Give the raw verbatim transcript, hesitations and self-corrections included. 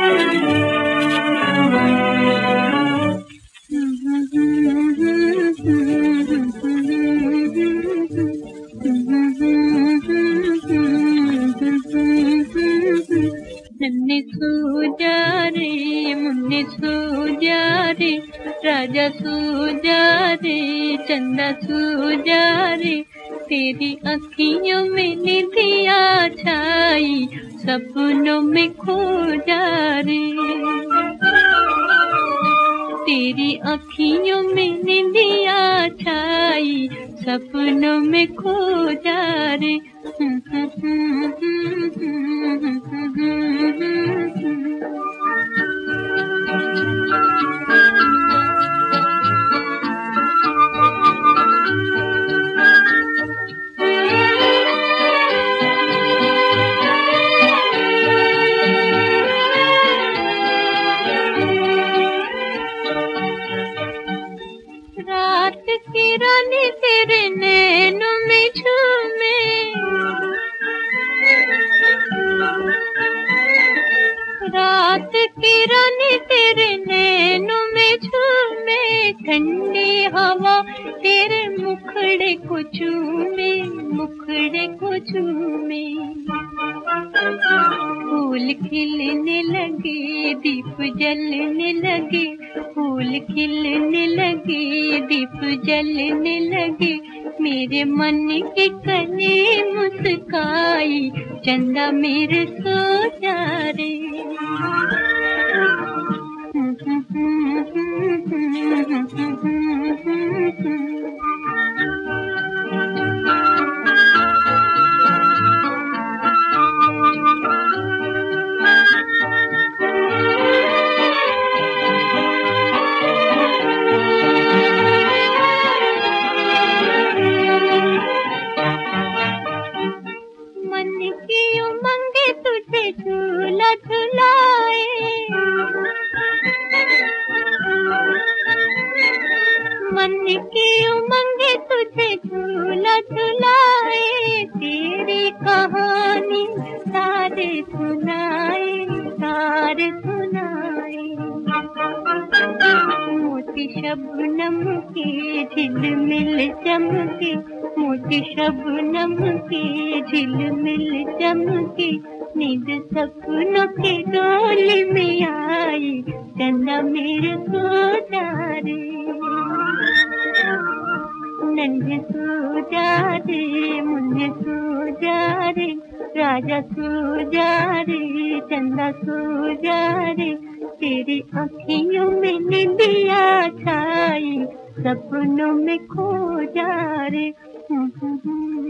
नन्हे सो जा रे मुन्ने सो जा रे, राजा सो जा रे चंदा सो जा रे, तेरी अखियों में निधिया छाई सपनों में खो जा रे, तेरी अखियों में निधिया छाई सपनों में खो जा रे। रात की रानी तेरे नैनों में झूमे, रात की रानी तेरे नैनों में झूमे, ठंडी हवा तेरे मुखड़े को चूमे, मुखड़े को चूमे, फूल खिलने लगे दीप जलने लगे, फूल खिलने लगे दीप जलने लगे, मेरे मन की कली मुस्काई चंदा मेरे सो जा रे। मन की उमंगे तुझे झूला झुलाए, मन की उमंगे तुझे झूला झुलाए, तेरी कहानी सारे सुनाए, सारे सुनाए, मोती शबनम के झिलमिल चमके, मोती शबनम के झिलमिल चमके, नींद सपनों के डोली में आई चंदा मेरे सो जा रे, नन्हे सो जा रे मुन्ने सो जा रे, राजा सो जा रे चंदा सो जा रे, तेरी आँखियों में निंदिया छाई सपनों में खो जा रे।